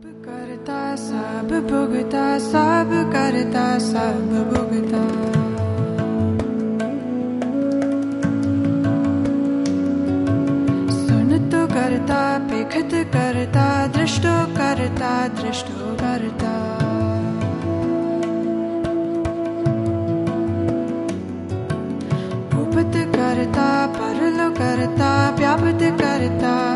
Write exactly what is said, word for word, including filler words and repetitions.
करता सब भुगता सब करता सब भुगता सुन तो करता पेखत करता दृष्टो करता दृष्टो करता उपत करता परलो करता व्यापत करता